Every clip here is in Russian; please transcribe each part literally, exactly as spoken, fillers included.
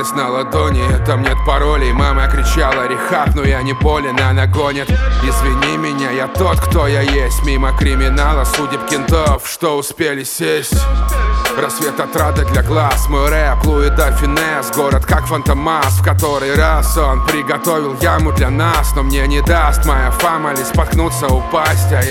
осталось на ладони. Там нет паролей, мама кричала рехаб, но я не болен, она гонит. Извини меня, я тот, кто я есть. Мимо криминала, судеб кентов, что успели сесть. Рассвет отрада для глаз, мой рэп, Луида Финес. Город как Фантомас, в который раз он приготовил яму для нас. Но мне не даст моя фама лишь споткнуться, упасть, а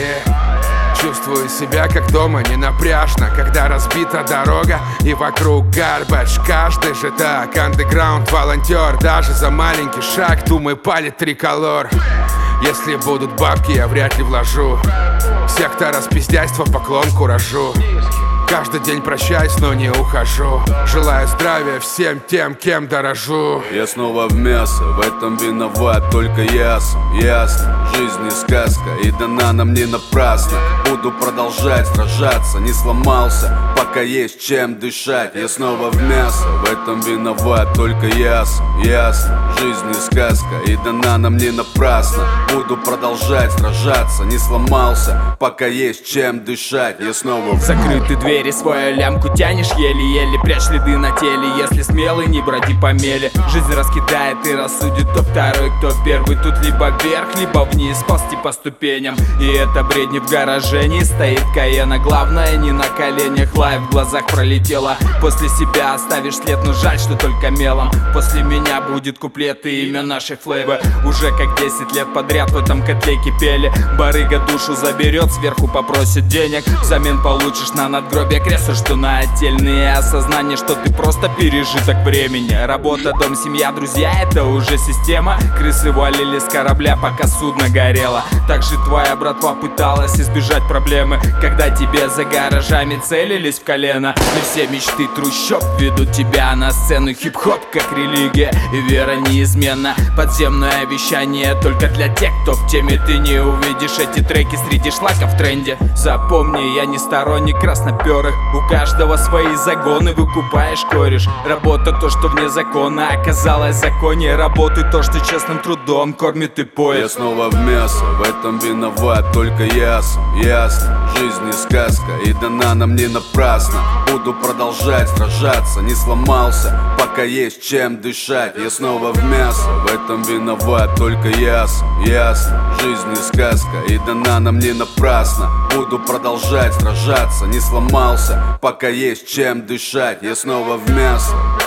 я чувствую себя как дома, не напряжно, когда разбита дорога и вокруг гарбэдж. Каждый же так, андеграунд, волонтер. Даже за маленький шаг, думай, палит триколор. Если будут бабки, я вряд ли вложу. Секта распиздяйства, поклон куражу. Каждый день прощаюсь, но не ухожу. Желаю здравия всем тем, кем дорожу. Я снова в мясо, в этом виноват только я сам. Ясно, жизнь не сказка и дана нам не напрасно. Буду продолжать сражаться, не сломался, пока есть чем дышать. Я снова в мясо, в этом виноват только я сам. Ясно, жизнь не сказка и дана нам не напрасно. Буду продолжать сражаться, не сломался, пока есть чем дышать. Я снова в закрыты двери, свою лямку тянешь еле-еле. Прячь следы на теле, если смелый, не броди по мели. Жизнь раскидает и рассудит, кто второй, кто первый. Тут либо вверх, либо вниз, ползти по ступеням. И это бредни в гараже, не стоит Каена. Главное не на коленях, лайв в глазах пролетела. После себя оставишь след, но жаль, что только мелом. После меня будет куплет и имя нашей флейвы. Уже как десять лет подряд в этом котле кипели. Барыга душу заберет, сверху попросит денег. Взамен получишь на надгробие крест, что на отдельные осознание, что ты просто пережиток времени. Работа, дом, семья, друзья — это уже система. Крысы валили с корабля, пока судно горело. Также твоя братва пыталась избежать проблемы, когда тебе за гаражами целились в колено. Но все мечты трущоб ведут тебя на сцену. Хип-хоп как религия и вера неизменна. Подземное вещание только для тех, кто в теме. Ты не увидишь эти треки среди шлака в тренде. Запомни, я не сторонник красноперых. У каждого свои загоны, выкупаешь кореш. Работа то, что вне закона оказалось в законе. Работай то, что честным трудом кормит и поет. Я снова в мясо, в этом виноват только я сам. Ясно, жизнь не сказка и дана нам не напрасно. Буду продолжать сражаться, не сломался, пока есть чем дышать. Я снова в мясо, в этом виноват только я сам. Ясно, жизнь не сказка и дана нам не напрасно. Буду продолжать сражаться, не сломался, пока есть чем дышать. Я снова в мясо.